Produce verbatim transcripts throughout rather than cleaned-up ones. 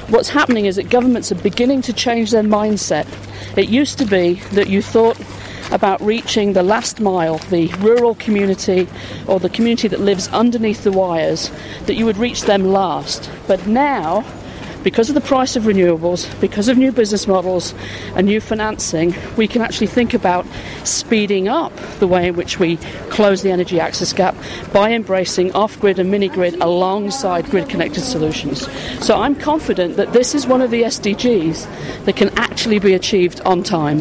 What's happening is that governments are beginning to change their mindset. It used to be that you thought about reaching the last mile, the rural community or the community that lives underneath the wires, that you would reach them last. But now, because of the price of renewables, because of new business models and new financing, we can actually think about speeding up the way in which we close the energy access gap by embracing off-grid and mini-grid alongside grid-connected solutions. So I'm confident that this is one of the S D Gs that can actually be achieved on time.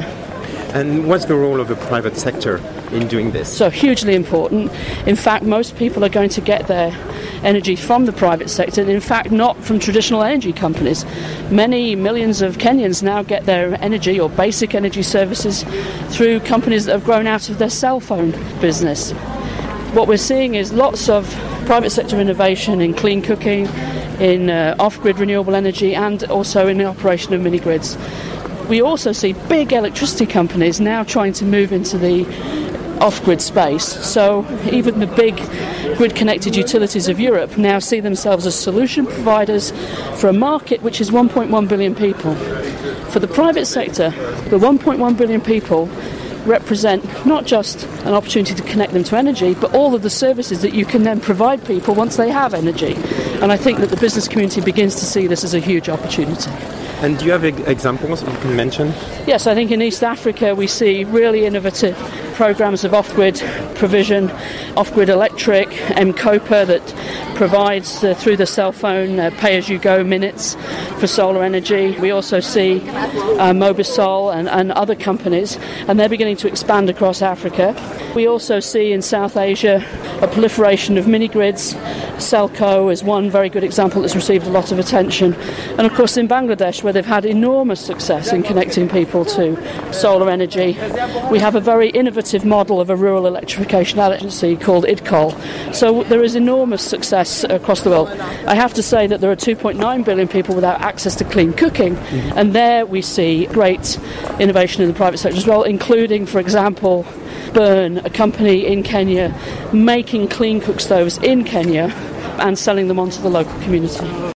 And what's the role of the private sector in doing this? So hugely important. In fact, most people are going to get their energy from the private sector, and in fact not from traditional energy companies. Many millions of Kenyans now get their energy or basic energy services through companies that have grown out of their cell phone business. What we're seeing is lots of private sector innovation in clean cooking, in uh, off-grid renewable energy, and also in the operation of mini-grids. We also see big electricity companies now trying to move into the off-grid space. So even the big grid-connected utilities of Europe now see themselves as solution providers for a market which is one point one billion people. For the private sector, the one point one billion people represent not just an opportunity to connect them to energy, but all of the services that you can then provide people once they have energy. And I think that the business community begins to see this as a huge opportunity. And do you have examples you can mention? Yes, I think in East Africa we see really innovative programs of off-grid provision, off-grid electric, M-Copa that provides uh, through the cell phone uh, pay-as-you-go minutes for solar energy. We also see uh, Mobisol and, and other companies, and they're beginning to expand across Africa. We also see in South Asia a proliferation of mini-grids. Celco is one very good example that's received a lot of attention. And of course in Bangladesh, where they've had enormous success in connecting people to solar energy, we have a very innovative model of a rural electrification agency called IDCOL. So there is enormous success across the world. I have to say that there are two point nine billion people without access to clean cooking, mm-hmm. and there we see great innovation in the private sector as well, including, for example, Burn, a company in Kenya making clean cook stoves in Kenya and selling them on to the local community.